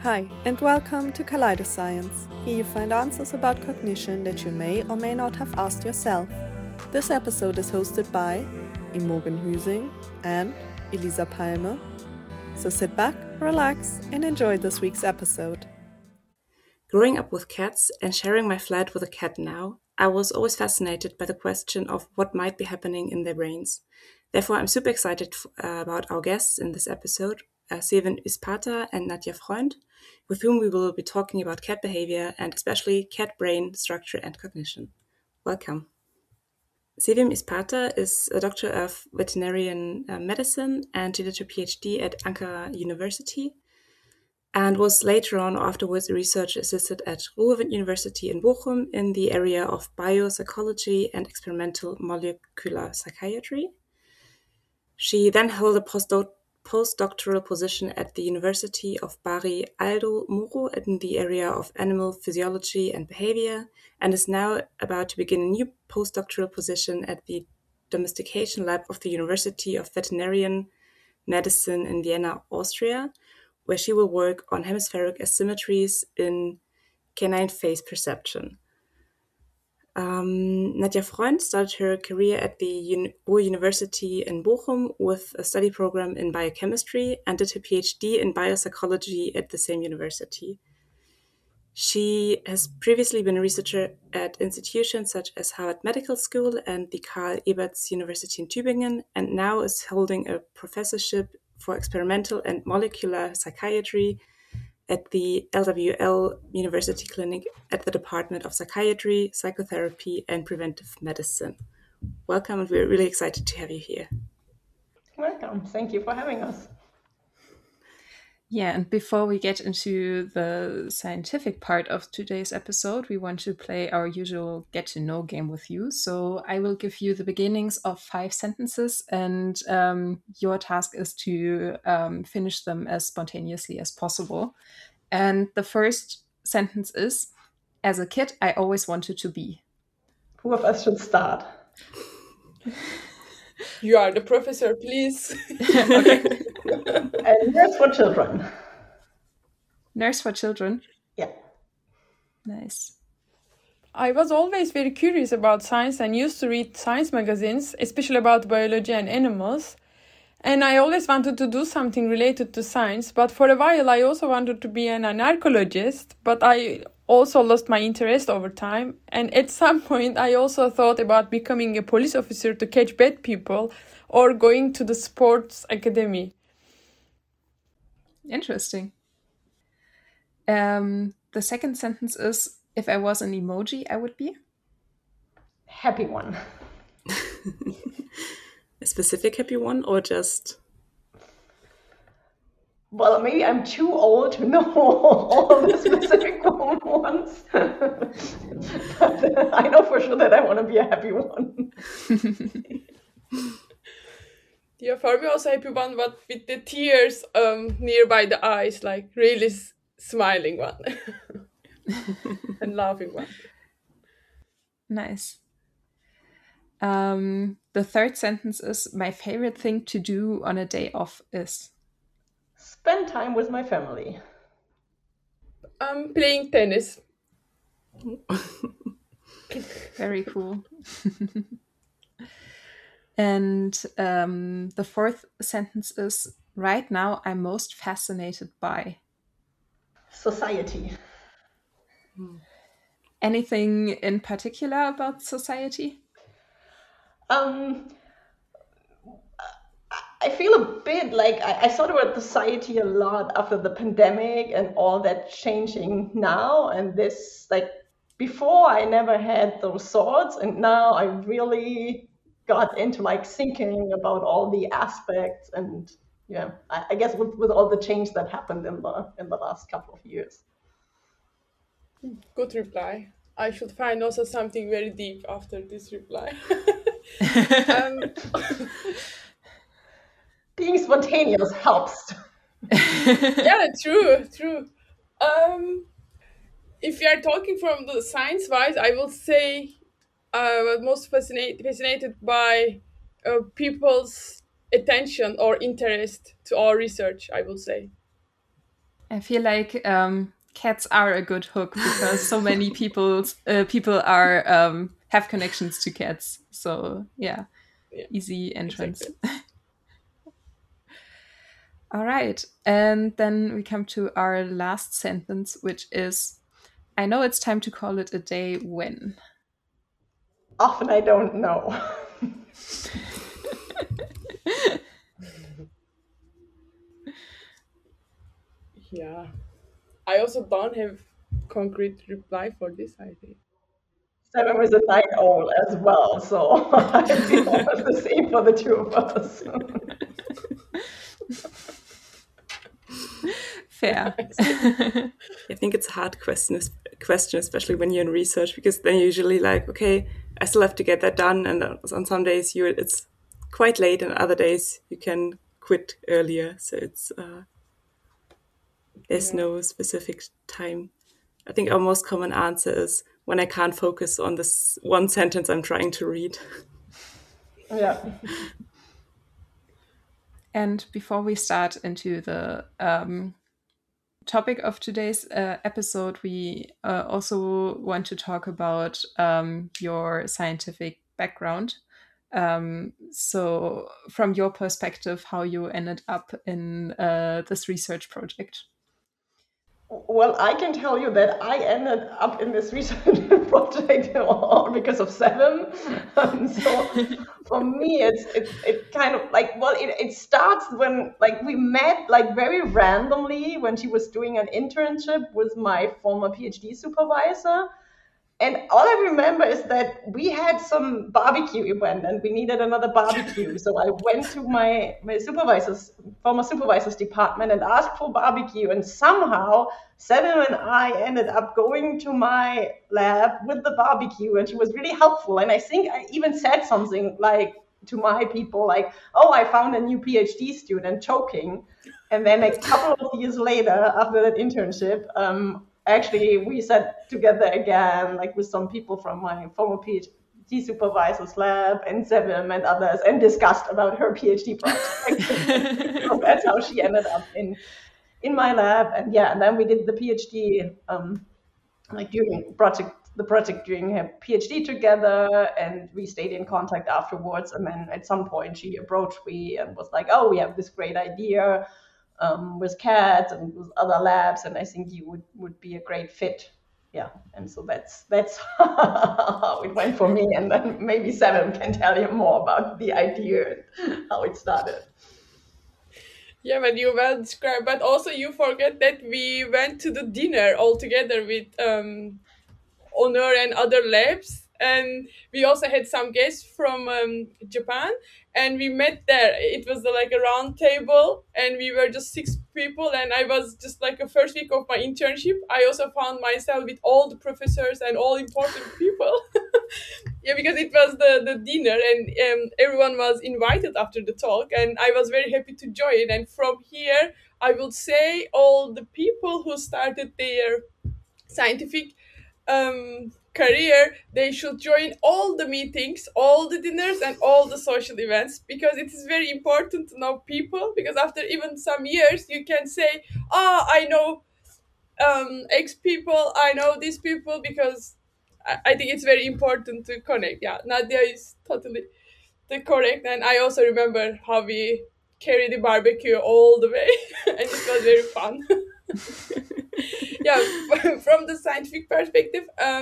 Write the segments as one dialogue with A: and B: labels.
A: Hi, and welcome to Kaleidoscience. Here you find answers about cognition that you may or may not have asked yourself. This episode is hosted by Imogen Hüsing and Elisa Palme. So sit back, relax, and enjoy this week's episode.
B: Growing up with cats and sharing my flat with a cat now, I was always fascinated by the question of what might be happening in their brains. Therefore, I'm super excited about our guests in this episode, Sevim Ispata and Nadja Freund, with whom we will be talking about cat behavior and especially cat brain structure and cognition. Welcome. Sevim Ispata is a doctor of veterinarian medicine and she did her PhD at Ankara University and was later on afterwards a research assistant at Ruhr University in Bochum in the area of biopsychology and experimental molecular psychiatry. She then held a postdoctoral position at the University of Bari Aldo Moro in the area of animal physiology and behavior, and is now about to begin a new postdoctoral position at the Domestication Lab of the University of Veterinarian Medicine in Vienna, Austria, where she will work on hemispheric asymmetries in canine face perception. Nadja Freund started her career at the Ruhr University in Bochum with a study program in biochemistry and did her PhD in biopsychology at the same university. She has previously been a researcher at institutions such as Harvard Medical School and the Karl Eberts University in Tübingen, and now is holding a professorship for experimental and molecular psychiatry at the LWL University Clinic at the Department of Psychiatry, Psychotherapy, and Preventive Medicine. Welcome, and we're really excited to have you here.
C: Welcome. Thank you for having us.
D: Yeah, and before we get into the scientific part of today's episode, we want to play our usual get to know game with you. So I will give you the beginnings of 5 sentences, and your task is to finish them as spontaneously as possible. And the first sentence is, as a kid, I always wanted to be.
C: Who of us should start?
E: You are the professor, please.
D: Okay.
C: Nurse for children.
D: Nurse for children?
C: Yeah.
D: Nice.
E: I was always very curious about science and used to read science magazines, especially about biology and animals. And I always wanted to do something related to science, but for a while I also wanted to be an anarchologist, but I also lost my interest over time. And at some point I also thought about becoming a police officer to catch bad people or going to the sports academy.
D: Interesting. The second sentence is, if I was an emoji, I would be?
C: Happy one.
B: A specific happy one or just...
C: Well, maybe I'm too old to know all the specific ones. But I know for sure that I want to be a happy one.
E: Yeah, for me also happy one, but with the tears nearby the eyes, like really smiling one. And laughing one.
D: Nice. The third sentence is, my favorite thing to do on a day off is?
C: Spend time with my family.
E: Playing tennis.
D: Very cool. And the fourth sentence is, right now I'm most fascinated by?
C: Society.
D: Anything in particular about society?
C: I feel a bit like I thought about society a lot after the pandemic and all that changing now. And this, like, before I never had those thoughts, and now I really got into like thinking about all the aspects. And yeah, I guess with all the change that happened in the last couple of years.
E: Good reply. I should find also something very deep after this reply.
C: Being spontaneous helps.
E: Yeah, true. If you are talking from the science-wise, I will say I was most fascinated by people's attention or interest to our research, I will say.
D: I feel like cats are a good hook because so many people are have connections to cats. So yeah, easy entrance.
E: Exactly.
D: All right. And then we come to our last sentence, which is I know it's time to call it a day when.
C: Often I don't know.
E: Yeah. I also don't have concrete reply for this, I think.
C: 7 was a night owl as well, so I think that was the same for the two of us.
D: Fair.
B: I think it's a hard question, especially when you're in research, because then you're usually like, okay, I still have to get that done, and on some days it's quite late, and other days you can quit earlier. So it's there's no specific time. I think our most common answer is when I can't focus on this one sentence I'm trying to read.
C: Yeah.
D: And before we start into the topic of today's episode, we also want to talk about your scientific background. So, from your perspective, how you ended up in this research project.
C: Well, I can tell you that I ended up in this research project all because of Seven. So for me, it's kind of like, well, it starts when like we met like very randomly when she was doing an internship with my former PhD supervisor. And all I remember is that we had some barbecue event and we needed another barbecue. So I went to my former supervisor's department and asked for barbecue. And somehow Seven and I ended up going to my lab with the barbecue, and she was really helpful. And I think I even said something like to my people like, oh, I found a new PhD student choking. And then a couple of years later, after that internship, actually we sat together again, like with some people from my former PhD supervisor's lab and Seven and others, and discussed about her PhD project. So that's how she ended up in my lab. And yeah, and then we did the PhD, like during the project during her PhD together, and we stayed in contact afterwards. And then at some point she approached me and was like, oh, we have this great idea with cats and with other labs, and I think you would be a great fit. Yeah, and so that's how it went for me. And then maybe Seven can tell you more about the idea and how it started.
E: Yeah, but you well described. But also you forget that we went to the dinner all together with Honor and other labs, and we also had some guests from Japan, and we met there. It was like a round table, and we were just 6 people, and I was just like a first week of my internship. I also found myself with all the professors and all important people. Yeah, because it was the dinner, and everyone was invited after the talk, and I was very happy to join. And from here, I would say all the people who started their scientific career, they should join all the meetings, all the dinners, and all the social events, because it is very important to know people, because after even some years you can say, oh, I know X people, I know these people, because I think it's very important to connect. Yeah, Nadia is totally the correct. And I also remember how we carried the barbecue all the way and it was very fun. Yeah, from the scientific perspective,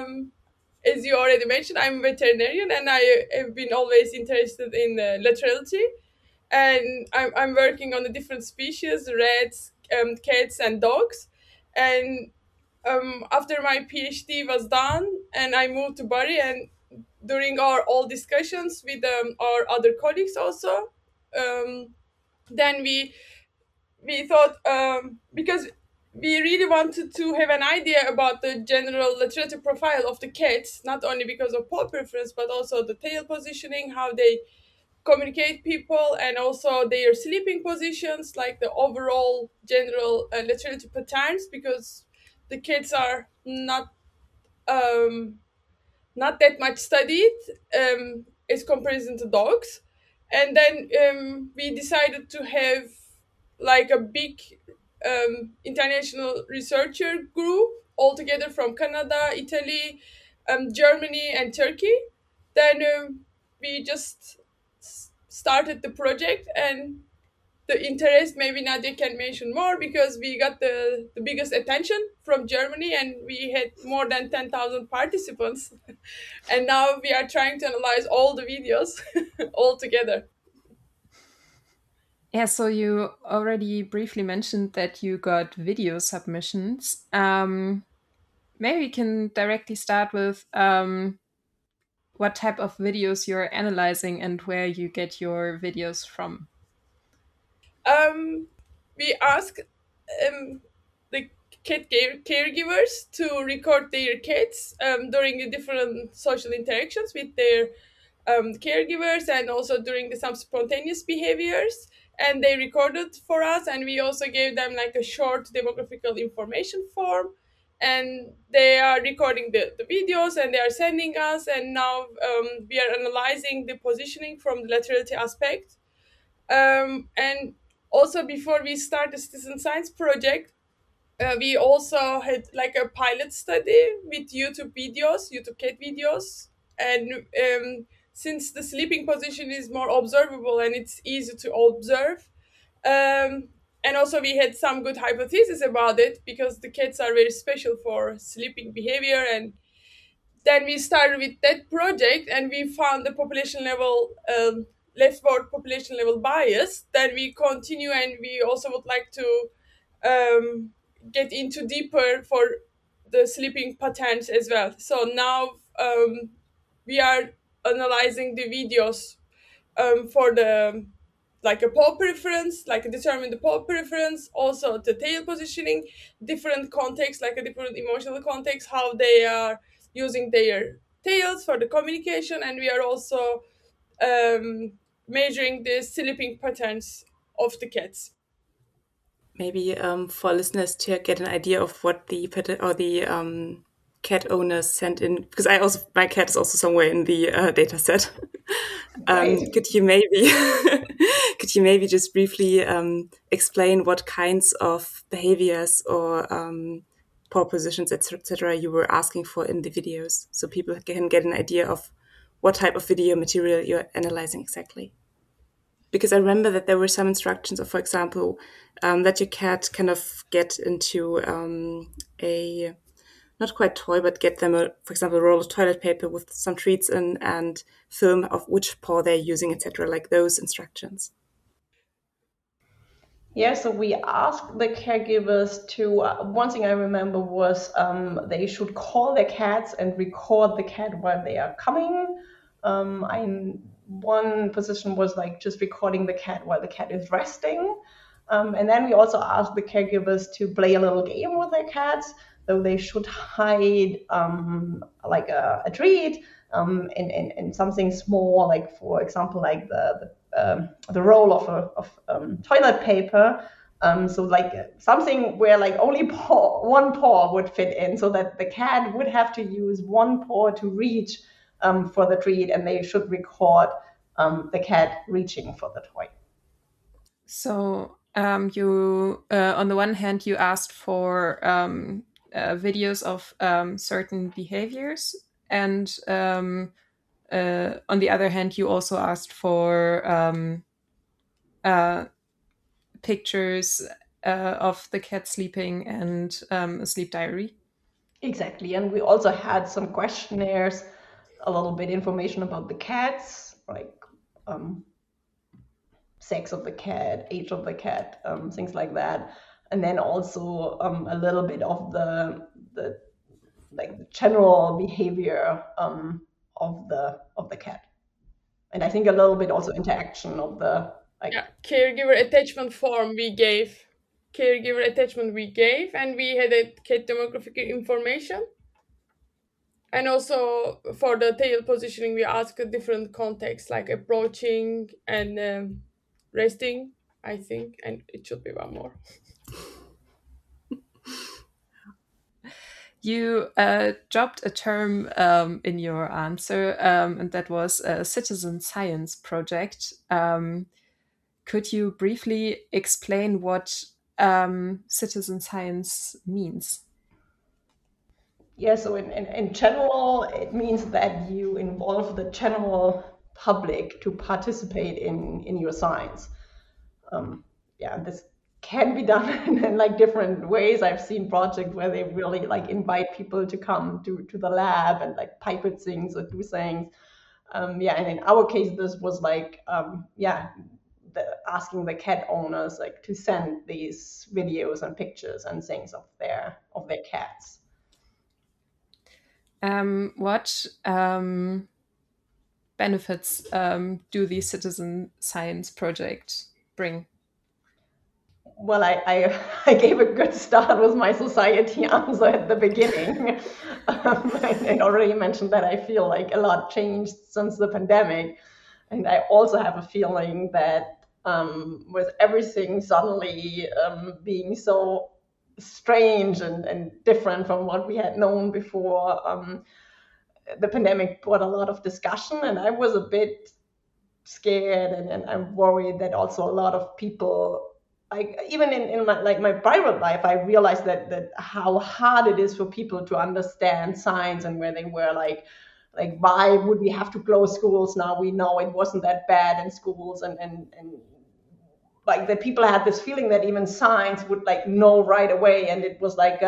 E: as you already mentioned, I'm a veterinarian, and I have been always interested in laterality, and I'm working on the different species, rats, cats, and dogs. And after my PhD was done, and I moved to Bari, and during our all discussions with our other colleagues also, then we thought, because we really wanted to have an idea about the general literature profile of the cats, not only because of paw preference, but also the tail positioning, how they communicate people, and also their sleeping positions, like the overall general literature patterns, because the cats are um, not that much studied as comparison to dogs. And then we decided to have like a big international researcher group all together from Canada, Italy, Germany, and Turkey. Then we just started the project, and the interest, maybe Nadia can mention more, because we got the biggest attention from Germany, and we had more than 10,000 participants. And now we are trying to analyze all the videos all together.
D: Yeah, so you already briefly mentioned that you got video submissions. Maybe we can directly start with what type of videos you're analyzing and where you get your videos from.
E: We ask the cat caregivers to record their cats during the different social interactions with their caregivers, and also during some spontaneous behaviors. And they recorded for us, and we also gave them like a short demographical information form. And they are recording the videos, and they are sending us. And now we are analyzing the positioning from the laterality aspect. And also, before we start the citizen science project, we also had like a pilot study with YouTube cat videos. And since the sleeping position is more observable and it's easy to observe, and also we had some good hypotheses about it, because the cats are very special for sleeping behavior. And then we started with that project, and we found the population level, leftward population level bias. Then we continue, and we also would like to um, get into deeper for the sleeping patterns as well. So now we are analyzing the videos for the like a paw preference, like determine the paw preference, also the tail positioning, different contexts, like a different emotional context, how they are using their tails for the communication. And we are also measuring the sleeping patterns of the cats.
B: Maybe for listeners to get an idea of what the cat owners sent in, because my cat is also somewhere in the data set. Could you maybe just briefly explain what kinds of behaviors or paw positions, etc., you were asking for in the videos, so people can get an idea of what type of video material you're analyzing exactly? Because I remember that there were some instructions of, for example, that your cat kind of get into a, not quite toy, but get them, for example, a roll of toilet paper with some treats in, and film of which paw they're using, etc., like those instructions.
C: Yeah, so we asked the caregivers to, one thing I remember was they should call their cats and record the cat while they are coming. One position was like just recording the cat while the cat is resting. And then we also asked the caregivers to play a little game with their cats, though they should hide like a treat in something small, like for example, like the roll of toilet paper. So like something where like only one paw would fit in, so that the cat would have to use one paw to reach for the treat, and they should record the cat reaching for the toy.
D: So you, on the one hand, you asked for videos of certain behaviors, and on the other hand, you also asked for pictures of the cat sleeping and a sleep diary.
C: Exactly, and we also had some questionnaires, a little bit information about the cats, like sex of the cat, age of the cat, things like that, and then also a little bit of the like the general behavior of the cat, and I think a little bit also interaction of the
E: caregiver attachment form we gave. And we had a cat demographic information. And also for the tail positioning, we ask a different context, like approaching and resting, I think, and it should be one more.
D: You dropped a term in your answer, and that was a citizen science project. Could you briefly explain what citizen science means.
C: Yeah, so in general, it means that you involve the general public to participate in your science. Yeah, this can be done in like different ways. I've seen projects where they really like invite people to come to the lab and like pipette things or do things. Yeah, and in our case, this was like asking the cat owners like to send these videos and pictures and things of their cats.
D: What benefits do the citizen science project bring?
C: Well, I gave a good start with my society answer at the beginning. I already mentioned that I feel like a lot changed since the pandemic. And I also have a feeling that with everything suddenly being so strange and different from what we had known before, the pandemic brought a lot of discussion. And I was a bit scared and I'm worried that also a lot of people, like even in my private life, I realized that how hard it is for people to understand science and where they were like why would we have to close schools now? We know it wasn't that bad in schools and like that people had this feeling that even science would like know right away, and it was like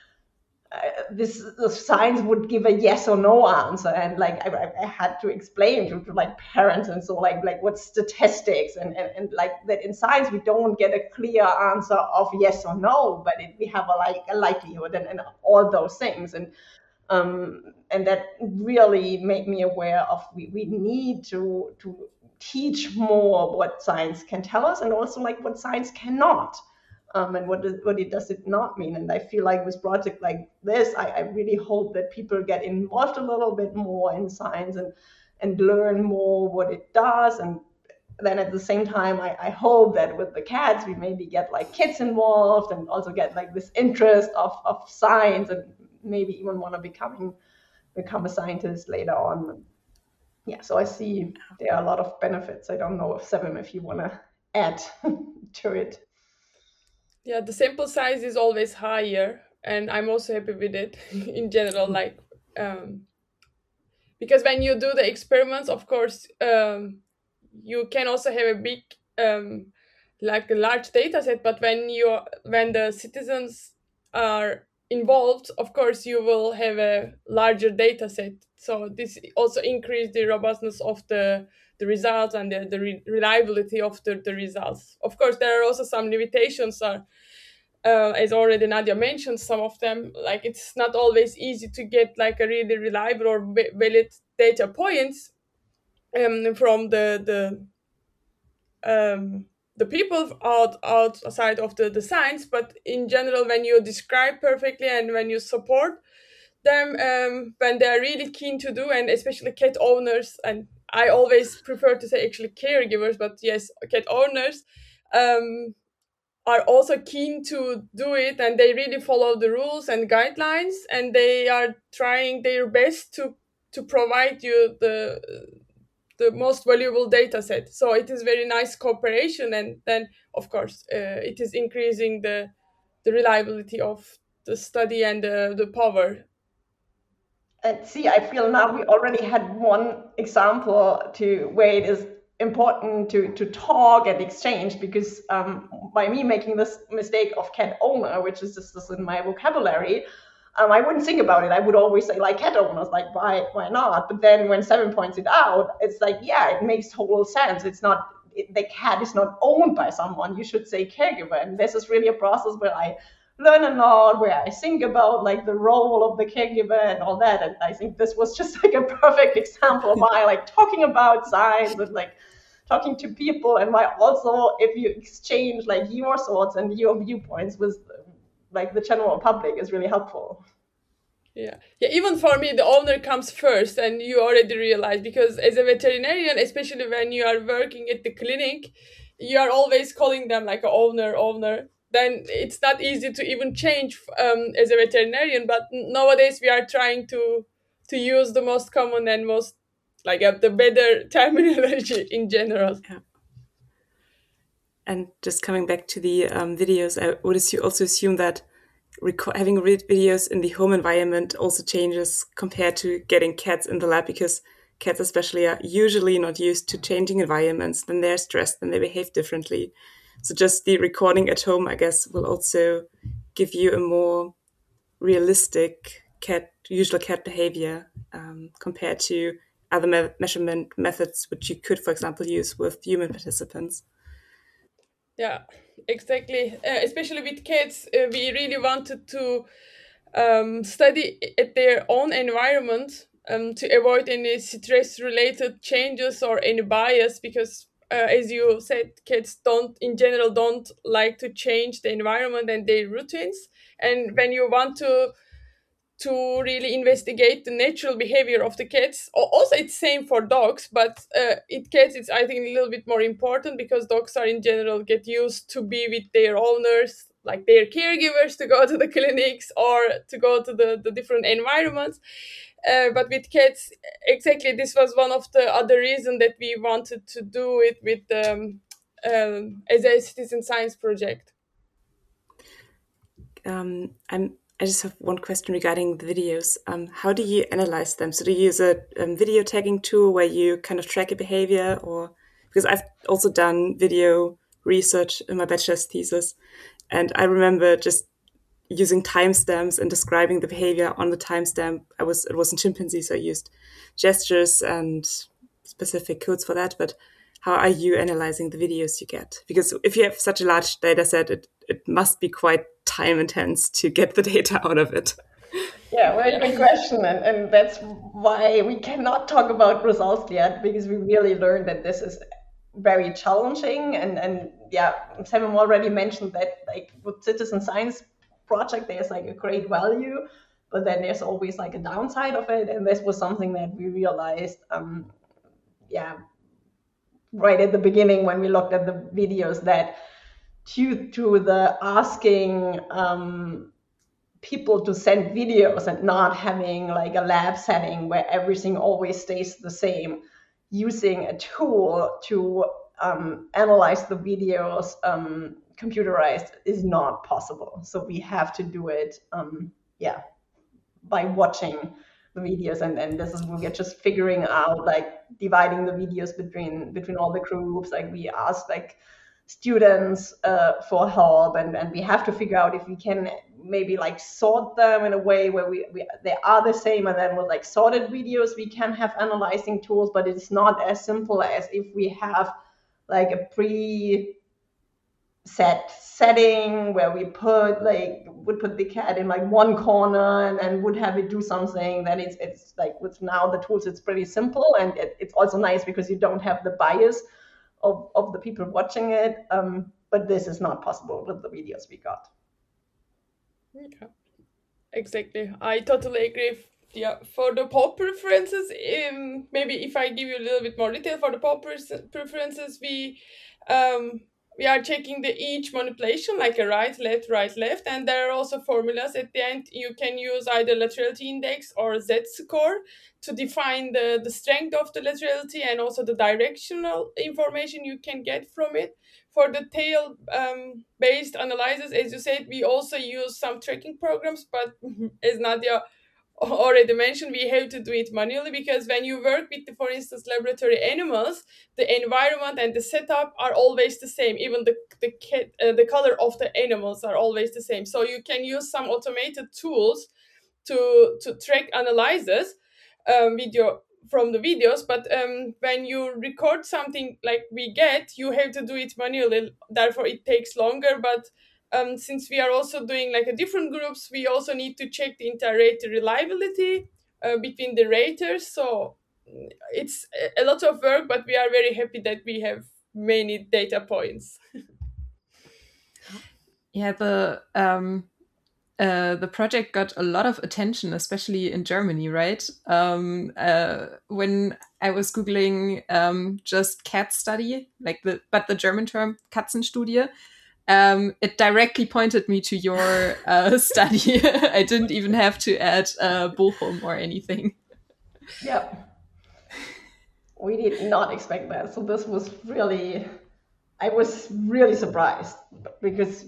C: the science would give a yes or no answer, and like I had to explain to like parents and so like what's statistics and like that in science we don't get a clear answer of yes or no, but we have a likelihood and all those things, and that really made me aware of we need to teach more what science can tell us and also like what science cannot. And what does it not mean? And I feel like with project like this, I really hope that people get involved a little bit more in science and learn more what it does. And then at the same time, I hope that with the cats, we maybe get like kids involved and also get like this interest of science and maybe even want to become a scientist later on. Yeah, so I see there are a lot of benefits. I don't know if Sevim, if you want to add to it.
E: Yeah, the sample size is always higher, and I'm also happy with it in general. Like, because when you do the experiments, of course, you can also have a big, like a large data set. But when the citizens are involved, of course, you will have a larger data set. So this also increase the robustness of the results and the reliability of the results. Of course, there are also some limitations. As already Nadia mentioned, some of them, like it's not always easy to get like a really reliable or valid data points from the people outside of the science. But in general, when you describe perfectly and when you support them, when they are really keen to do, and especially cat owners, and I always prefer to say actually caregivers, but yes, cat owners are also keen to do it, and they really follow the rules and guidelines, and they are trying their best to provide you the most valuable data set. So it is very nice cooperation, and then of course it is increasing the reliability of the study and the power.
C: And see, I feel now we already had one example to where it is important to talk and exchange, because by me making this mistake of cat owner, which is just in my vocabulary, I wouldn't think about it. I would always say like cat owners, like why not? But then when Sevim points it out, it's like, yeah, it makes total sense. It's not, the cat is not owned by someone. You should say caregiver. And this is really a process where I learn a lot, where I think about like the role of the caregiver and all that. And I think this was just like a perfect example of why like talking about science and like talking to people, and why also if you exchange like your thoughts and your viewpoints with like the general public is really helpful.
E: Yeah, even for me the owner comes first, and you already realize, because as a veterinarian, especially when you are working at the clinic, you are always calling them like a owner. Then it's not easy to even change as a veterinarian. But nowadays we are trying to use the most common and most like the better terminology in general.
B: Yeah. And just coming back to the videos, I would also assume that having videos in the home environment also changes compared to getting cats in the lab, because cats especially are usually not used to changing environments. Then they're stressed and they behave differently. So just the recording at home, I guess, will also give you a more realistic usual cat behavior compared to other measurement methods, which you could, for example, use with human participants.
E: Yeah, exactly. Especially with kids, we really wanted to study at their own environment to avoid any stress-related changes or any bias, because as you said, kids in general don't like to change the environment and their routines. And when you want to really investigate the natural behavior of the cats. Also, it's same for dogs, but cats, it's I think a little bit more important, because dogs are in general get used to be with their owners, like their caregivers, to go to the clinics or to go to the different environments. But with cats, exactly, this was one of the other reasons that we wanted to do it with as a citizen science project.
B: I just have one question regarding the videos. How do you analyze them? So do you use a video tagging tool where you kind of track a behavior, or because I've also done video research in my bachelor's thesis, and I remember just using timestamps and describing the behavior on the timestamp. It was in chimpanzee, so I used gestures and specific codes for that. But how are you analyzing the videos you get? Because if you have such a large data set, it must be quite time intense to get the data out of it.
C: Yeah, very good question. And that's why we cannot talk about results yet, because we really learned that this is very challenging. And yeah, Sam already mentioned that, like, with citizen science project, there's like a great value, but then there's always like a downside of it. And this was something that we realized, right at the beginning when we looked at the videos, that due to the asking people to send videos and not having like a lab setting where everything always stays the same, using a tool to analyze the videos computerized is not possible. So we have to do it by watching the videos, and this is we're just figuring out, like, dividing the videos between all the groups. Like, we asked like students for help, and we have to figure out if we can maybe like sort them in a way where they are the same, and then with like sorted videos we can have analyzing tools. But it's not as simple as if we have like a set setting where we would put the cat in like one corner and would have it do something. Then it's like, with now the tools, it's pretty simple, and it's also nice because you don't have the bias of the people watching it. But this is not possible with the videos we got.
E: Yeah, exactly. I totally agree. Yeah, for the pop preferences, maybe if I give you a little bit more detail for the pop preferences, we are checking each manipulation, like a right, left, and there are also formulas at the end. You can use either laterality index or z-score to define the strength of the laterality and also the directional information you can get from it. For the tail based analysis, as you said, we also use some tracking programs, but as Nadia already mentioned, we have to do it manually, because when you work with, for instance, laboratory animals, the environment and the setup are always the same. Even the color of the animals are always the same. So you can use some automated tools to track analysis from the videos, but when you record something like we get, you have to do it manually. Therefore, it takes longer. But since we are also doing like a different groups, we also need to check the inter-rater reliability between the raters. So it's a lot of work, but we are very happy that we have many data points.
D: Yeah, the project got a lot of attention, especially in Germany, right? When I was Googling just cat study, but the German term Katzenstudie, it directly pointed me to your study. I didn't even have to add Bochum or anything.
C: Yep. We did not expect that. So this was really I was really surprised because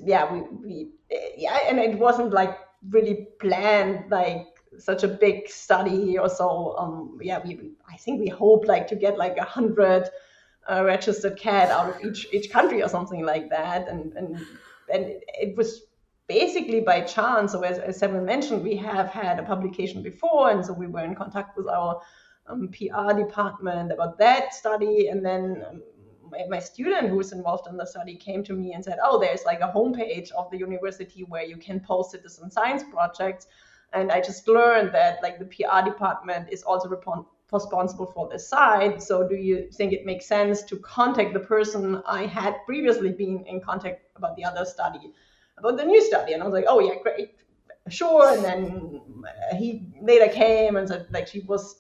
C: and it wasn't like really planned like such a big study or so. I think we hoped like to get like 100 registered cat out of each country or something like that, and it was basically by chance. So as Severin mentioned, we have had a publication before, and so we were in contact with our PR department about that study, and then my student who was involved in the study came to me and said, oh, there's like a homepage of the university where you can post citizen science projects. And I just learned that like the PR department is also responsible for this site. So do you think it makes sense to contact the person I had previously been in contact about the other study, about the new study? And I was like, oh yeah, great, sure. And then he later came and said like she was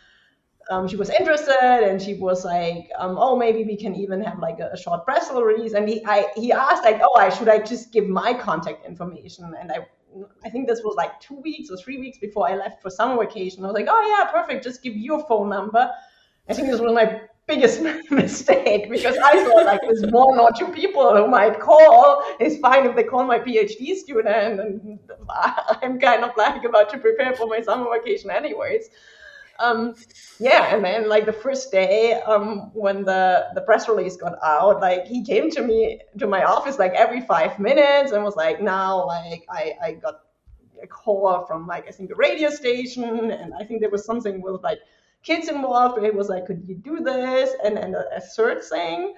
C: interested, and she was like, oh, maybe we can even have like a short press release. And he asked like, oh, should I just give my contact information? And I think this was like 2 weeks or 3 weeks before I left for summer vacation. I was like, oh yeah, perfect, just give your phone number. I think this was my biggest mistake, because I thought like there's 1 or 2 people who might call. It's fine if they call my PhD student, and I'm kind of like about to prepare for my summer vacation anyways. And then like the first day when the press release got out, like he came to my office like every 5 minutes and was like, now like I got a call from like I think a radio station, and I think there was something with like kids involved, where it was like, could you do this, and a third thing.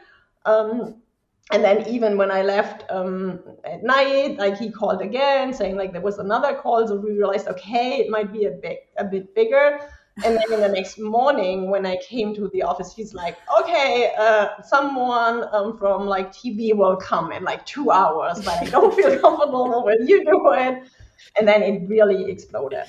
C: And then even when I left at night, like he called again saying like there was another call, so we realized, okay, it might be a bit bigger. And then in the next morning, when I came to the office, he's like, okay, someone from like TV will come in like 2 hours, but I don't feel comfortable when you do it. And then it really exploded.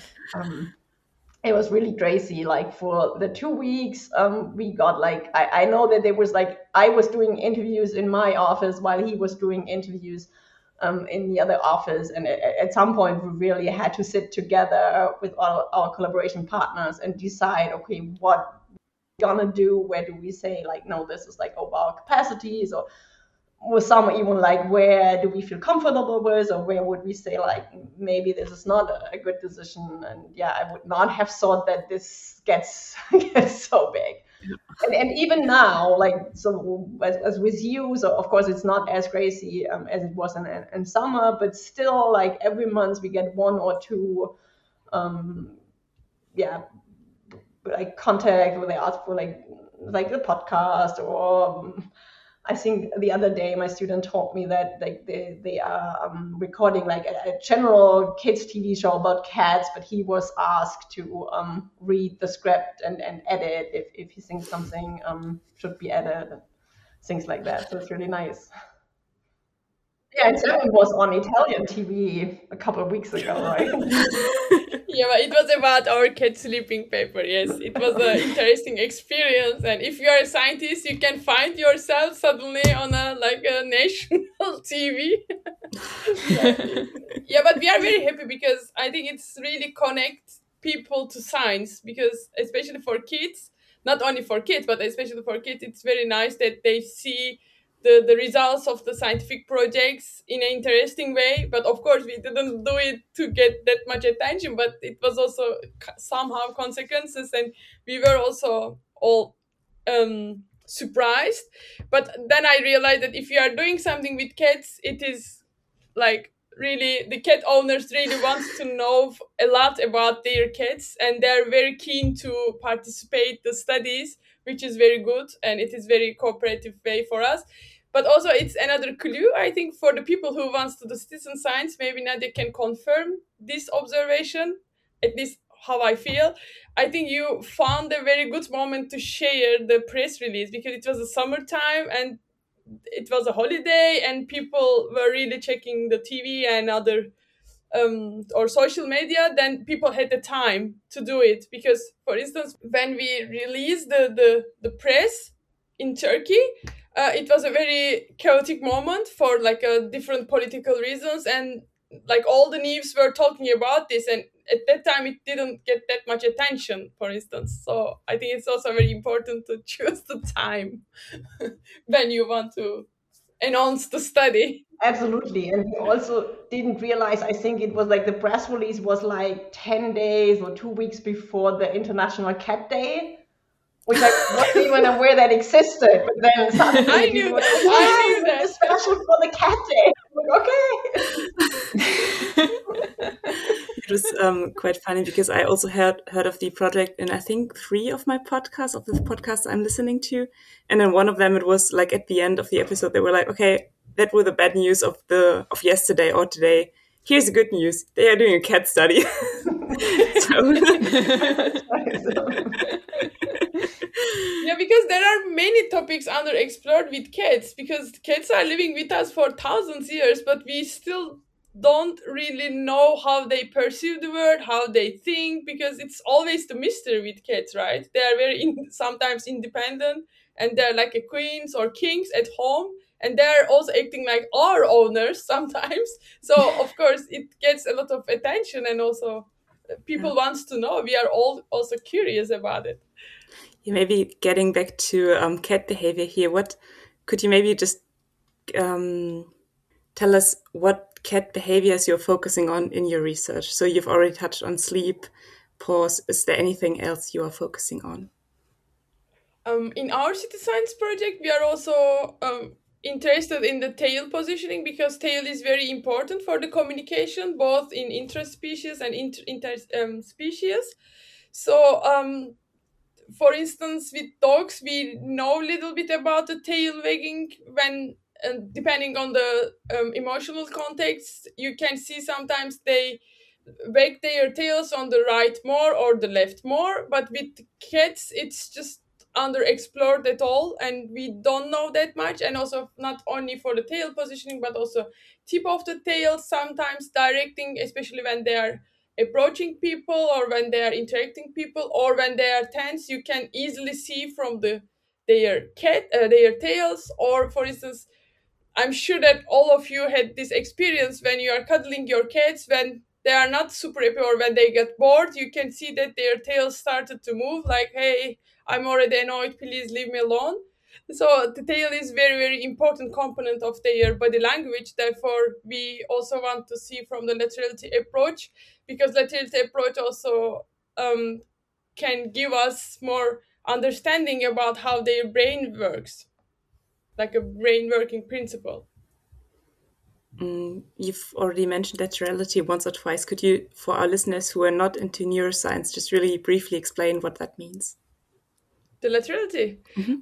C: It was really crazy. Like for the 2 weeks, we got like, I know that there was like, I was doing interviews in my office while he was doing interviews in the other office. And at some point, we really had to sit together with all our collaboration partners and decide, okay, what we're gonna do? Where do we say like, no, this is like over our capacities, or with some even like, where do we feel comfortable with, or where would we say like, maybe this is not a good decision? And I would not have thought that this gets so big. And even now, like, so as with you, so of course it's not as crazy as it was in summer, but still like every month we get 1 or 2 like contact where they ask for like the podcast, or I think the other day my student told me that like they are recording like a general kids TV show about cats, but he was asked to read the script and edit if he thinks something should be added, and things like that. So it's really nice. Yeah, and Seven was on Italian TV a couple of weeks ago, right?
E: Yeah, but it was about our cat sleeping paper. Yes, it was an interesting experience. And if you are a scientist, you can find yourself suddenly on a national TV. Yeah, but we are very happy because I think it's really connect people to science, because especially for kids, not only for kids, but especially for kids, it's very nice that they see the results of the scientific projects in an interesting way. But of course, we didn't do it to get that much attention, but it was also somehow consequences, and we were also all surprised. But then I realized that if you are doing something with cats, it is like really the cat owners really want to know a lot about their cats, and they're very keen to participate the studies, which is very good, and it is very cooperative way for us. But also it's another clue, I think, for the people who wants to do citizen science. Maybe Nadia can confirm this observation, at least how I feel. I think you found a very good moment to share the press release, because it was a summertime and it was a holiday, and people were really checking the TV and other or social media. Then people had the time to do it, because for instance, when we released the press in Turkey, it was a very chaotic moment for different political reasons, and like all the news were talking about this, and at that time it didn't get that much attention, for instance. So I think it's also very important to choose the time when you want to announced the study.
C: Absolutely. And he also didn't realize, I think it was like the press release was like 10 days or 2 weeks before the International Cat Day, which I wasn't even aware that existed. But then suddenly
E: I
C: people
E: knew
C: were
E: that.
C: like,
E: I
C: yeah,
E: knew
C: we made
E: that.
C: a special for the Cat Day. I'm like, okay.
B: It was quite funny because I also heard of the project in I think 3 of my podcasts, of the podcasts I'm listening to, and then one of them it was like at the end of the episode they were like, okay, that were the bad news of yesterday or today. Here's the good news: they are doing a cat study.
E: Yeah, because there are many topics underexplored with cats, because cats are living with us for thousands of years, but we still don't really know how they perceive the world, how they think, because it's always the mystery with cats, right? They are sometimes independent, and they're like a queens or kings at home, and they're also acting like our owners sometimes. So of course it gets a lot of attention, and also people wants to know. We are all also curious about it.
B: Yeah, maybe getting back to cat behavior here, what could you maybe just tell us what cat behaviors you're focusing on in your research? So you've already touched on sleep, pause. Is there anything else you are focusing on?
E: In our city science project, we are also interested in the tail positioning, because tail is very important for the communication, both in interspecies and interspecies. So, for instance, with dogs, we know a little bit about the tail wagging when, depending on the emotional context, you can see sometimes they wag their tails on the right more or the left more. But with cats, it's just underexplored at all, and we don't know that much. And also, not only for the tail positioning, but also tip of the tail, sometimes directing, especially when they are approaching people or when they are interacting people or when they are tense, you can easily see from their tails. Or for instance, I'm sure that all of you had this experience when you are cuddling your cats, when they are not super happy or when they get bored, you can see that their tails started to move, like, hey, I'm already annoyed, please leave me alone. So the tail is very, very important component of their body language. Therefore, we also want to see from the laterality approach, because laterality approach also can give us more understanding about how their brain works, like a brain working principle.
B: You've already mentioned laterality once or twice. Could you, for our listeners who are not into neuroscience, just really briefly explain what that means?
E: The laterality.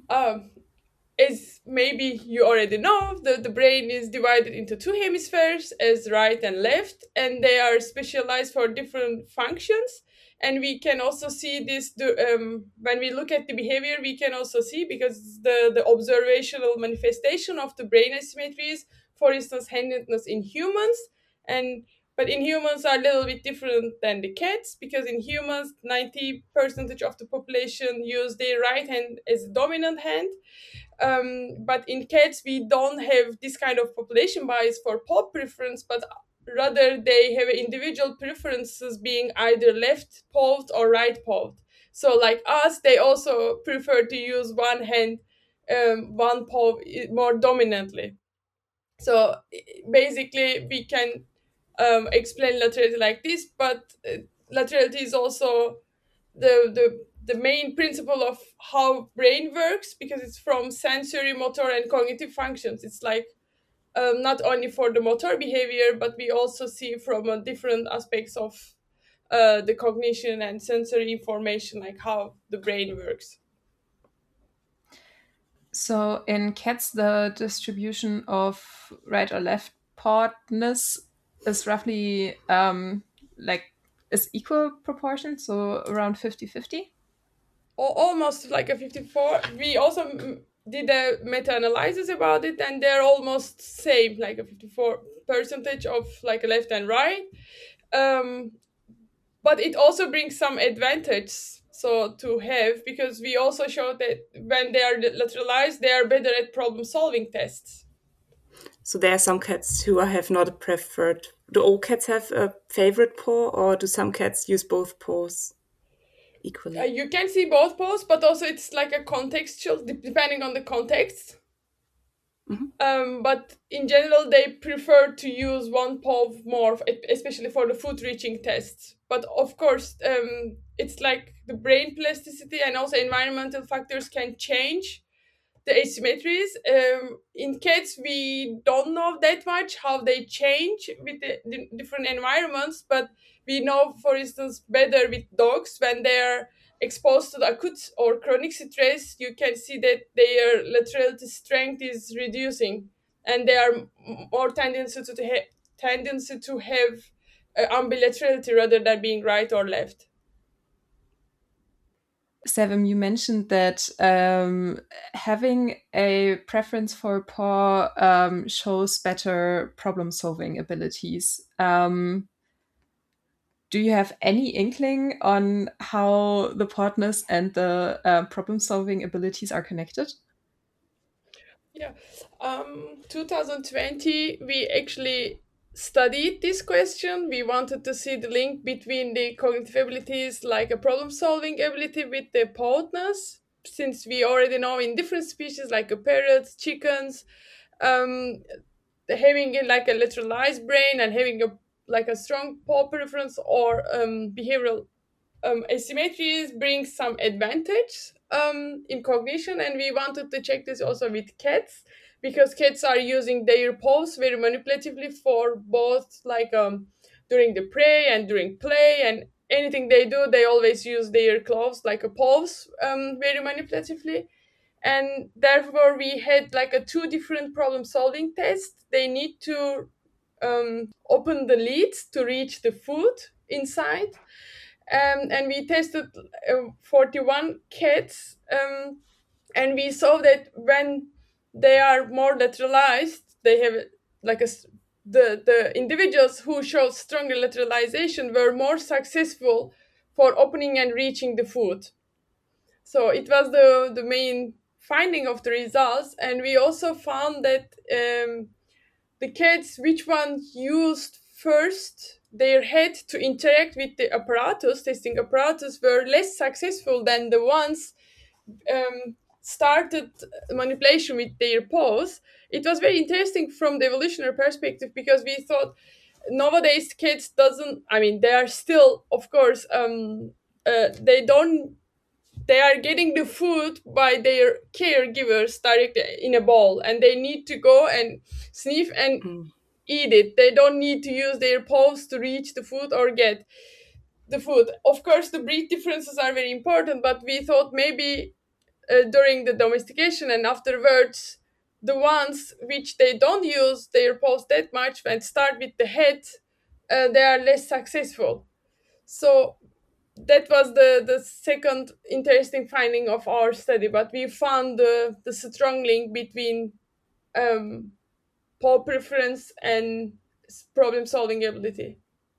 E: As maybe you already know, the brain is divided into two hemispheres, as right and left, and they are specialized for different functions. And we can also see this when we look at the behavior, we can also see, because the observational manifestation of the brain asymmetries, for instance, handedness in humans, and but in humans are a little bit different than the cats, because in humans 90% of the population use their right hand as a dominant hand. But in cats, we don't have this kind of population bias for paw preference, but rather they have individual preferences, being either left pawed or right pawed. So, like us, they also prefer to use one hand, one paw more dominantly. So, basically, we can explain laterality like this, but laterality is also the main principle of how brain works, because it's from sensory, motor, and cognitive functions. It's like not only for the motor behavior, but we also see from different aspects of the cognition and sensory information, like how the brain works.
D: So in cats, the distribution of right or left pawedness is roughly is equal proportion, so around 50-50.
E: Almost like a 54. We also did a meta-analysis about it, and they're almost same, like a 54% of like a left and right. But it also brings some advantage so to have, because we also showed that when they are lateralized, they are better at problem solving tests.
B: So there are some cats who have not a preferred. Do all cats have a favorite paw, or do some cats use both paws equally?
E: You can see both paws, but also it's like a contextual, depending on the context. But in general, they prefer to use one paw more, especially for the food reaching tests. But of course, it's like the brain plasticity and also environmental factors can change the asymmetries. In cats, we don't know that much how they change with the different environments, but we know, for instance, better with dogs when they're exposed to the acute or chronic stress. You can see that their laterality strength is reducing, and they are more tendency to have ambilaterality rather than being right or left.
D: Sevim, you mentioned that having a preference for paw shows better problem-solving abilities. Do you have any inkling on how the partners and the problem-solving abilities are connected?
E: Yeah, 2020, we actually studied this question. We wanted to see the link between the cognitive abilities, like a problem-solving ability, with the partners, since we already know in different species, like a parrots, chickens, um, having like a lateralized brain and having a like a strong paw preference or behavioral asymmetries brings some advantage in cognition, and we wanted to check this also with cats because cats are using their paws very manipulatively for both like during the prey and during play, and anything they do they always use their claws like a paws very manipulatively. And therefore we had like a two different problem solving tests. They need to open the lids to reach the food inside, and we tested 41 cats, and we saw that when they are more lateralized, they have like the individuals who showed stronger lateralization were more successful for opening and reaching the food. So it was the main finding of the results, and we also found that the cats which one used first their head to interact with the apparatus, testing apparatus, were less successful than the ones started manipulation with their paws. It was very interesting from the evolutionary perspective because we thought nowadays kids doesn't. I mean, they are still, of course, they don't. They are getting the food by their caregivers directly in a bowl, and they need to go and sniff and eat it. They don't need to use their paws to reach the food or get the food. Of course, the breed differences are very important, but we thought maybe during the domestication and afterwards, the ones which they don't use their paws that much and start with the head, they are less successful. So that was the second interesting finding of our study, but we found the strong link between paw preference and problem solving ability.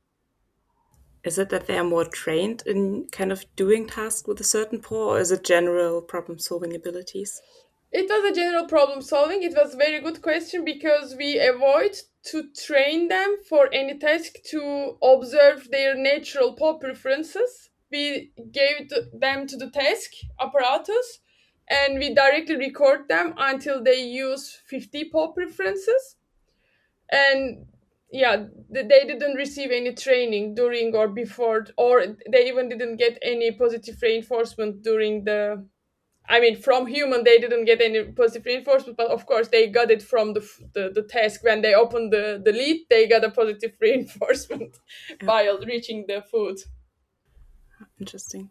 B: Is it that they are more trained in kind of doing tasks with a certain paw, or is it general problem solving abilities?
E: It was a general problem solving. It was a very good question because we avoid to train them for any task to observe their natural paw preferences. We gave them to the task apparatus and we directly record them until they use 50 paw preferences. And yeah, they didn't receive any training during or before, or they even didn't get any positive reinforcement during the, I mean, from human, they didn't get any positive reinforcement, but of course, they got it from the task. When they opened the lid, they got a positive reinforcement while reaching the food.
B: Interesting.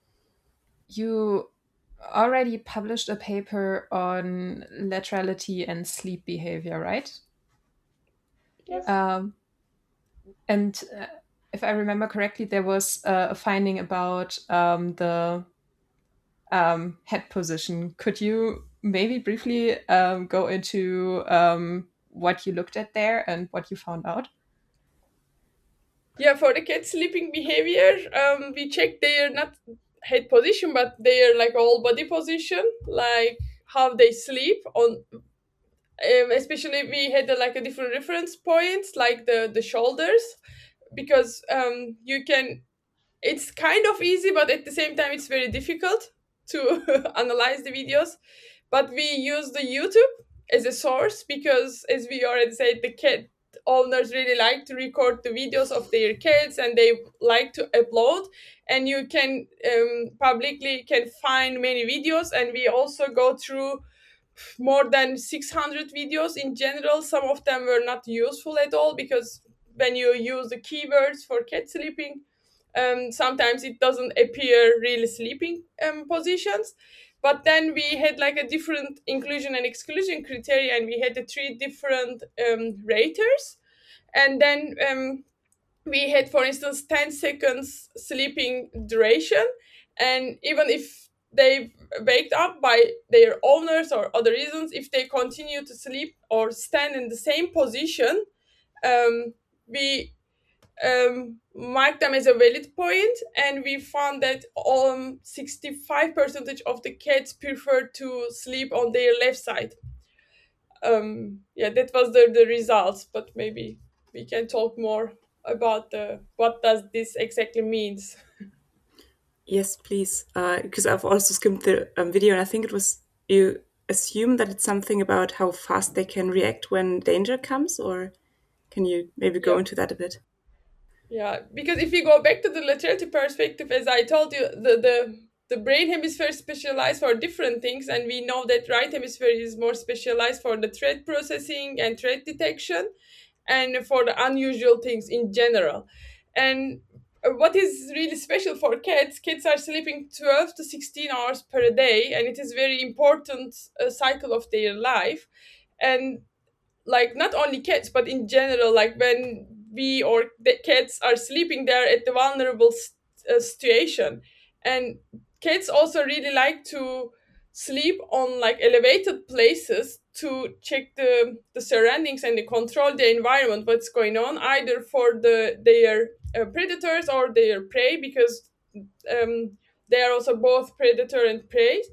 D: You already published a paper on laterality and sleep behavior, right?
E: Yes.
D: And if I remember correctly, there was a finding about the head position. Could you maybe briefly go into what you looked at there and what you found out?
E: Yeah, for the cat sleeping behavior, we checked their not head position, but their like whole body position, like how they sleep on. Especially, we had like a different reference points, like the shoulders, because you can. It's kind of easy, but at the same time, it's very difficult to analyze the videos. But we use the YouTube as a source, because as we already said, the cat owners really like to record the videos of their cats and they like to upload, and you can publicly can find many videos, and we also go through more than 600 videos in general. Some of them were not useful at all, because when you use the keywords for cat sleeping, sometimes it doesn't appear really sleeping positions. But then we had like a different inclusion and exclusion criteria, and we had the three different raters. And then we had, for instance, 10 seconds sleeping duration, and even if they waked up by their owners or other reasons, if they continue to sleep or stand in the same position, we mark them as a valid point, and we found that 65% of the cats prefer to sleep on their left side. Yeah, that was the results, but maybe we can talk more about what does this exactly means.
B: Yes, please. Because I've also skimmed the video, and I think it was, you assume that it's something about how fast they can react when danger comes, or can you maybe go into that a bit?
E: Yeah, because if you go back to the laterality perspective, as I told you, the brain hemisphere is specialized for different things, and we know that right hemisphere is more specialized for the threat processing and threat detection, and for the unusual things in general. And what is really special for cats are sleeping 12 to 16 hours per day, and it is very important cycle of their life. And like not only cats, but in general, like when we or the cats are sleeping, they're at the vulnerable situation. And cats also really like to sleep on like elevated places to check the surroundings and to control the environment, what's going on, either for their predators or their prey, because they are also both predator and prey.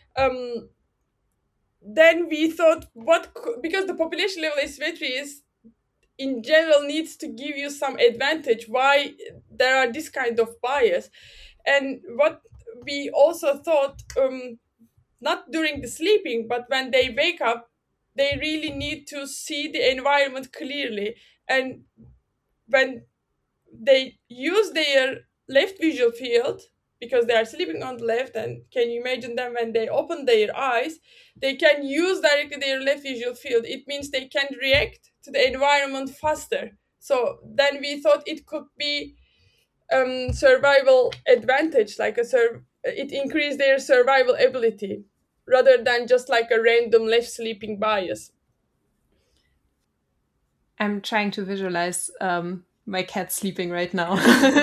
E: Then we thought, because the population level asymmetry is in general needs to give you some advantage, why there are this kind of bias. And what we also thought, not during the sleeping, but when they wake up, they really need to see the environment clearly. And when they use their left visual field, because they are sleeping on the left, and can you imagine them when they open their eyes, they can use directly their left visual field. It means they can react to the environment faster. So then we thought it could be survival advantage, like it increased their survival ability rather than just like a random left sleeping bias.
D: I'm trying to visualize my cat sleeping right now.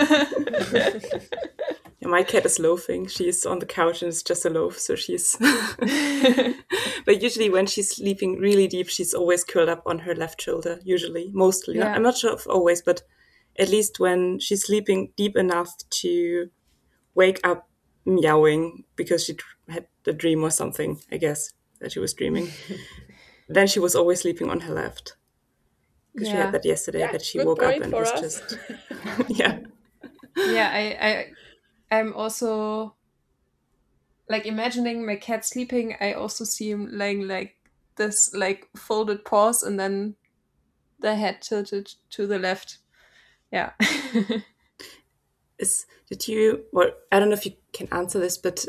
B: Yeah, my cat is loafing. She's on the couch and it's just a loaf, so she's. But usually, when she's sleeping really deep, she's always curled up on her left shoulder. Usually, mostly.
D: Yeah.
B: I'm not sure if always, but at least when she's sleeping deep enough to wake up meowing because she had a dream or something, I guess, that she was dreaming, then she was always sleeping on her left. Because she had that yesterday, that she woke up and was just. Yeah.
D: Yeah, I'm also like imagining my cat sleeping. I also see him laying like this, like folded paws, and then the head tilted to the left. Yeah.
B: Did you? Well, I don't know if you can answer this, but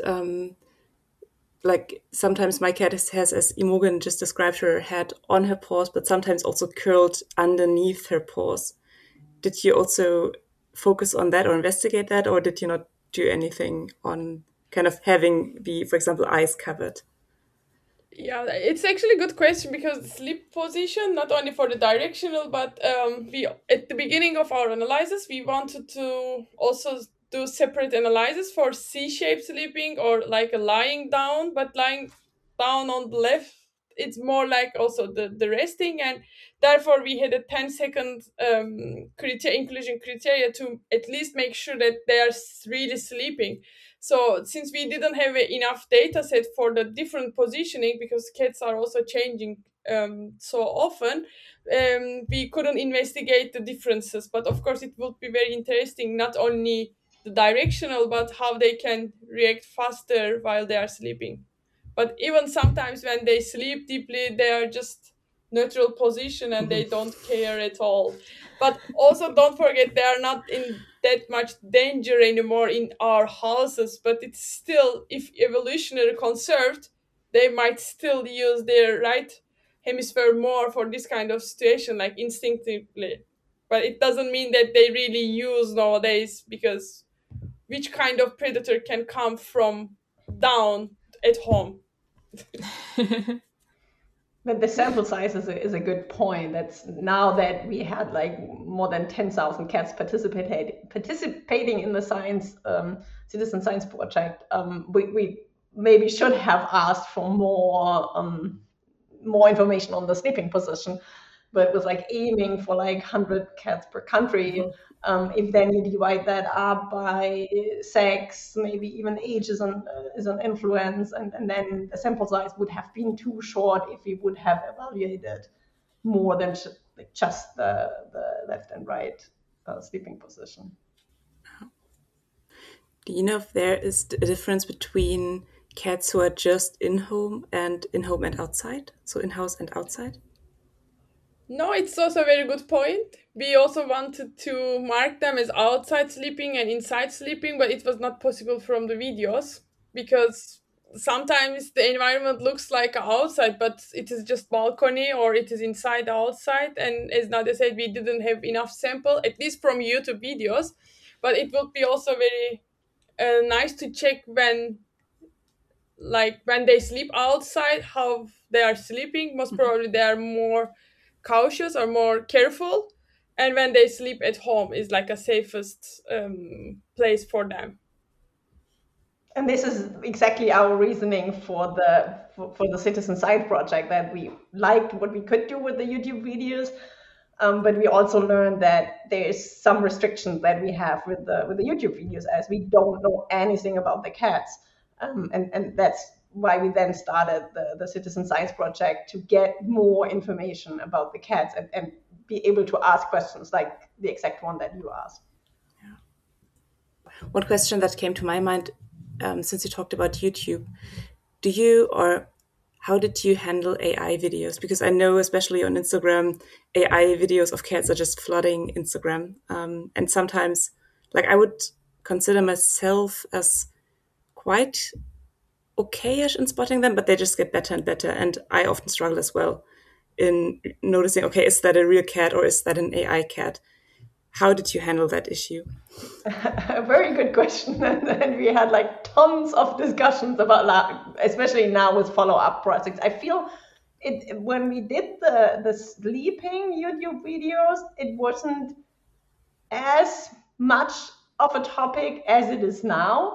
B: like sometimes my cat has, as Imogen just described, her head on her paws, but sometimes also curled underneath her paws. Did you also focus on that or investigate that, or did you not do anything on kind of having the, for example, eyes covered?
E: Yeah, it's actually a good question, because sleep position, not only for the directional, but we at the beginning of our analysis, we wanted to also do separate analysis for C-shaped sleeping or like a lying down, but lying down on the left, it's more like also the resting, and therefore we had a 10-second inclusion criteria to at least make sure that they are really sleeping. So since we didn't have enough data set for the different positioning, because cats are also changing so often, we couldn't investigate the differences. But of course, it would be very interesting, not only the directional, but how they can react faster while they are sleeping. But even sometimes when they sleep deeply, they are just neutral position and they don't care at all. But also don't forget, they are not in that much danger anymore in our houses, but it's still, if evolutionary conserved, they might still use their right hemisphere more for this kind of situation, like instinctively. But it doesn't mean that they really use nowadays, because which kind of predator can come from down at home?
C: But the sample size is a good point. That's now that we had like more than 10,000 cats participating in the science citizen science project. We maybe should have asked for more information on the sleeping position, but with like aiming for like 100 cats per country. If then you divide that up by sex, maybe even age is an influence, and then the sample size would have been too short if we would have evaluated more than like just the left and right sleeping position.
B: Do you know if there is a difference between cats who are just in-home and outside? So in-house and outside?
E: No, it's also a very good point. We also wanted to mark them as outside sleeping and inside sleeping, but it was not possible from the videos, because sometimes the environment looks like outside, but it is just balcony or it is inside outside. And as Nadia said, we didn't have enough sample, at least from YouTube videos. But it would be also very nice to check when they sleep outside, how they are sleeping. Most probably they are more cautious or more careful, and when they sleep at home is like a safest place for them.
C: And this is exactly our reasoning for the citizen science project, that we liked what we could do with the YouTube videos, but we also learned that there's some restrictions that we have with the YouTube videos, as we don't know anything about the cats, and that's why we then started the citizen science project, to get more information about the cats and be able to ask questions like the exact one that you asked.
B: One question that came to my mind, since you talked about YouTube, how did you handle AI videos? Because I know, especially on Instagram, AI videos of cats are just flooding Instagram. And sometimes, like, I would consider myself as quite okayish in spotting them, but they just get better and better. And I often struggle as well in noticing, okay, is that a real cat or is that an AI cat? How did you handle that issue?
C: A very good question. And we had like tons of discussions about that, especially now with follow-up projects. I feel when we did the sleeping YouTube videos, it wasn't as much of a topic as it is now.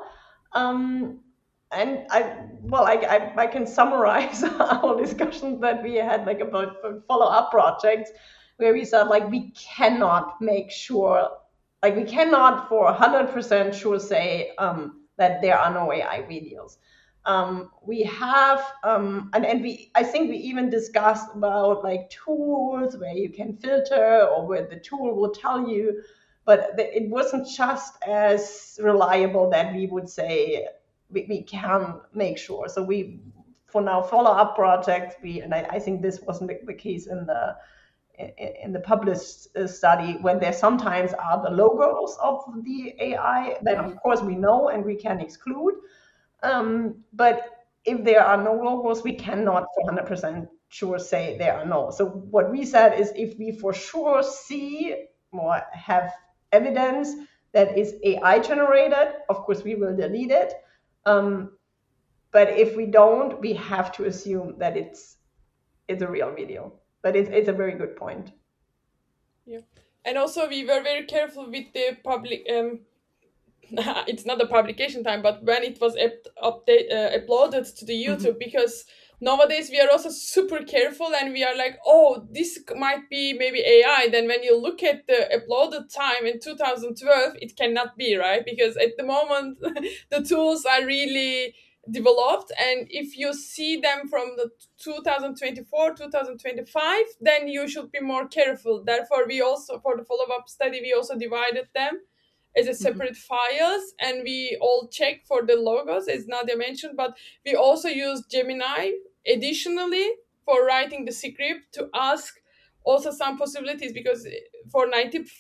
C: And I can summarize our discussions that we had like about follow-up projects, where we said like we cannot make sure, like we cannot for 100% sure say that there are no AI videos. We have and we I think we even discussed about like tools where you can filter or where the tool will tell you, but it wasn't just as reliable that we would say we can make sure. So we, for now, follow-up projects, and I think this wasn't the case in the published study, when there sometimes are the logos of the AI, then of course we know and we can exclude. But if there are no logos, we cannot for 100% sure say there are no. So what we said is, if we for sure see or have evidence that is AI generated, of course we will delete it. But if we don't, we have to assume that it's a real video. But it's a very good point.
E: Yeah, and also we were very careful with the public. It's not the publication time, but when it was uploaded to the YouTube, because nowadays we are also super careful and we are like, oh, this might be maybe AI. Then when you look at the uploaded time in 2012, it cannot be, right? Because at the moment the tools are really developed, and if you see them from the 2024 2025, then you should be more careful. Therefore, we also, for the follow-up study, we also divided them as a separate files, and we all check for the logos, as Nadia mentioned. But we also use Gemini additionally for writing the script to ask also some possibilities, because for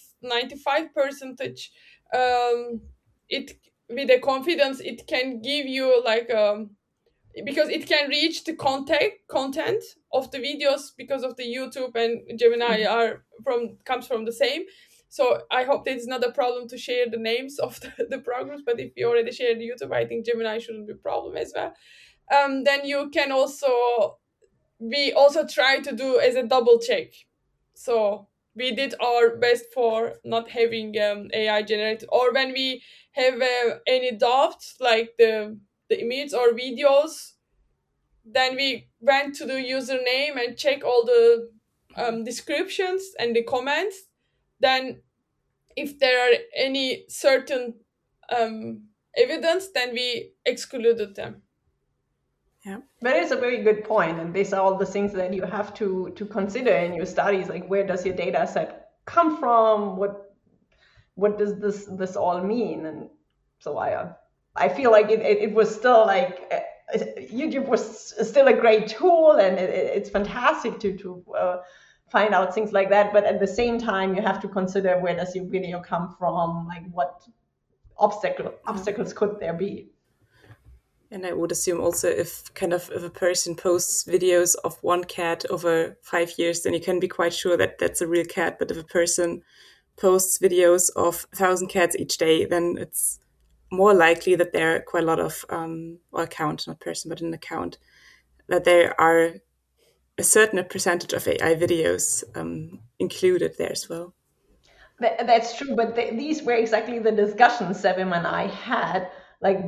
E: 95% it, with the confidence, it can give you like because it can reach the content of the videos, because of the YouTube and Gemini are comes from the same. So I hope that it's not a problem to share the names of the programs, but if you already share the YouTube, I think Gemini shouldn't be a problem as well. Then you can also, we also try to do as a double check. So we did our best for not having AI generated, or when we have any doubts like the images or videos, then we went to the username and check all the descriptions and the comments. Then if there are any certain evidence, then we excluded them.
B: Yeah,
C: that is a very good point, and these are all the things that you have to consider in your studies. Like, where does your data set come from? What does this all mean? And so I feel like it was still like YouTube was still a great tool, and it's fantastic to find out things like that. But at the same time, you have to consider, where does your video come from? Like, what obstacles could there be?
B: and I would assume also if a person posts videos of one cat over 5 years, then you can be quite sure that that's a real cat. But if a person posts videos of 1,000 cats each day, then it's more likely that there are quite a lot of, or account, not person, but an account, that there are a certain percentage of AI videos included there as well.
C: That's true, but these were exactly the discussions Sevim and I had. Like,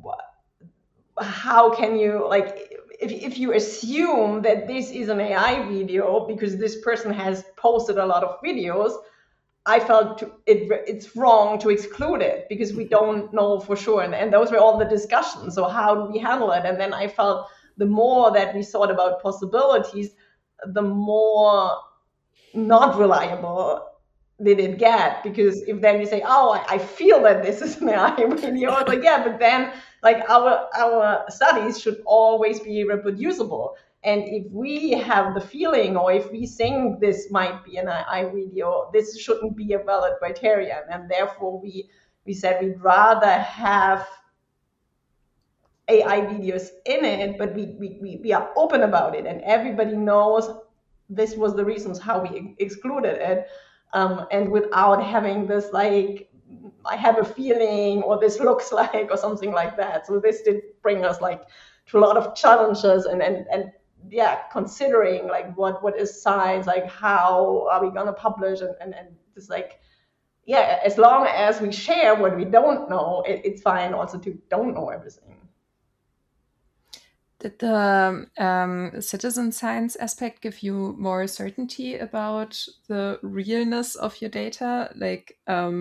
C: how can you, like, if you assume that this is an AI video because this person has posted a lot of videos, I felt it's wrong to exclude it because we don't know for sure. And those were all the discussions. So how do we handle it? And then I felt the more that we thought about possibilities, the more not reliable did it get. Because if then you say, oh, I feel that this is an AI video, it's like, yeah, but then like our studies should always be reproducible. And if we have the feeling, or if we think this might be an AI video, this shouldn't be a valid criterion. And therefore we said we'd rather have AI videos in it, but we are open about it, and everybody knows this was the reasons how we excluded it, and without having this like, I have a feeling, or this looks like, or something like that. So this did bring us like to a lot of challenges, and yeah, considering like what is science, like how are we gonna publish, and just like, yeah, as long as we share what we don't know, it's fine also to don't know everything.
D: Did the citizen science aspect give you more certainty about the realness of your data? Like,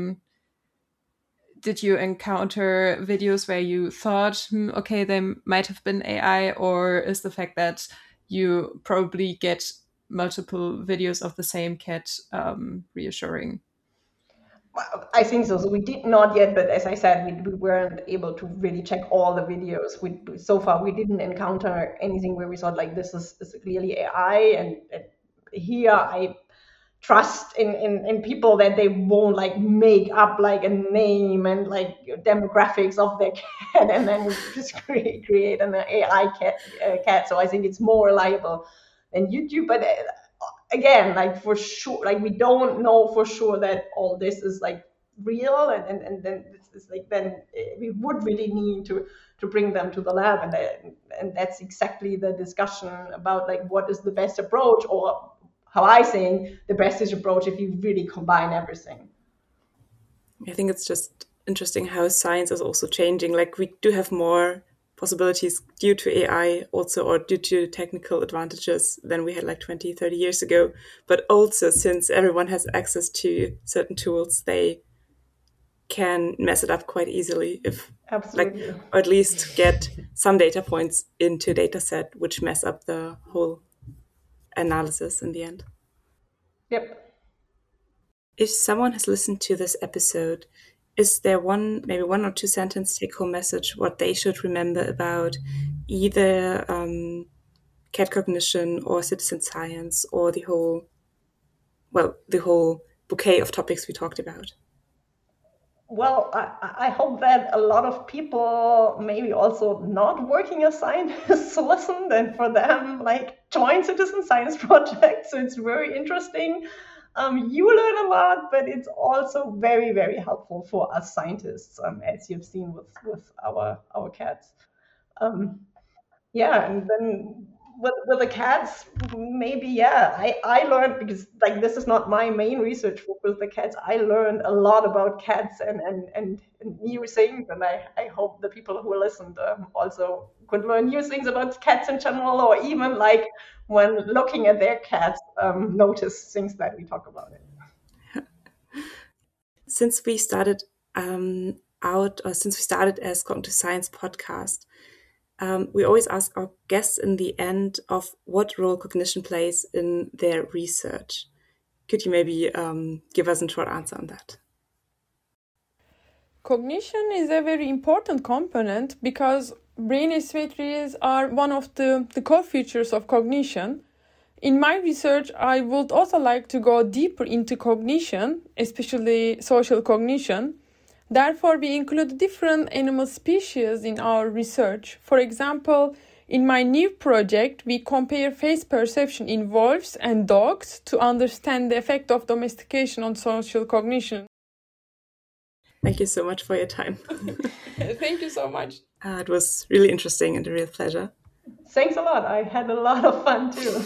D: did you encounter videos where you thought, okay, they might have been AI, or is the fact that you probably get multiple videos of the same cat reassuring?
C: I think so. So we did not yet, but as I said, we weren't able to really check all the videos. So far, we didn't encounter anything where we thought like, this is clearly AI. And here I trust in people that they won't like make up like a name and like demographics of their cat and then just create an AI cat. So I think it's more reliable than YouTube. But again, like for sure, like we don't know for sure that all this is like real, and then it's like, then we would really need to bring them to the lab, and that's exactly the discussion about like what is the best approach, or how I think the best is approach if you really combine everything.
B: I think it's just interesting how science is also changing. Like, we do have more possibilities due to AI also, or due to technical advantages, than we had like 20, 30 years ago. But also, since everyone has access to certain tools, they can mess it up quite easily, if
C: Absolutely.
B: like, or at least get some data points into a data set which mess up the whole analysis in the end.
C: Yep.
B: If someone has listened to this episode is there maybe one or two sentence take-home message what they should remember about either cat cognition or citizen science or the whole bouquet of topics we talked about?
C: Well, I hope that a lot of people, maybe also not working as scientists, listened, and for them, like, join citizen science projects. So it's very interesting. You learn a lot, but it's also very, very helpful for us scientists, as you've seen with our cats. Yeah, and then with the cats, maybe, yeah, I learned, because like this is not my main research focus, the cats, I learned a lot about cats and new things, and I hope the people who listened also could learn new things about cats in general, or even like when looking at their cats, notice things that we talk about it.
B: Since we started as Cognitive Science podcast, we always ask our guests in the end of what role cognition plays in their research. Could you maybe give us a short answer on that?
E: Cognition is a very important component because brain asymmetries are one of the core features of cognition. In my research, I would also like to go deeper into cognition, especially social cognition. Therefore, we include different animal species in our research. For example, in my new project, we compare face perception in wolves and dogs to understand the effect of domestication on social cognition.
B: Thank you so much for your time.
E: Thank you so much.
B: It was really interesting and a real pleasure.
C: Thanks a lot. I had a lot of fun too.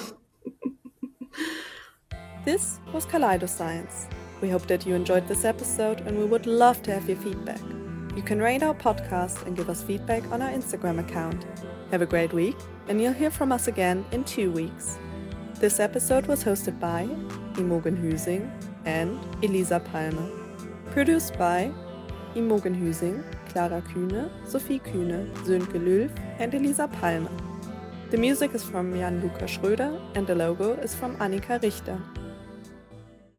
A: This was Kaleidoscience. We hope that you enjoyed this episode, and we would love to have your feedback. You can rate our podcast and give us feedback on our Instagram account. Have a great week, and you'll hear from us again in 2 weeks. This episode was hosted by Imogen Hüsing and Elisa Palmer. Produced by Imogen Hüsing, Clara Kühne, Sophie Kühne, Sönke Lülf, and Elisa Palmer. The music is from Jan-Luca Schröder, and the logo is from Annika Richter.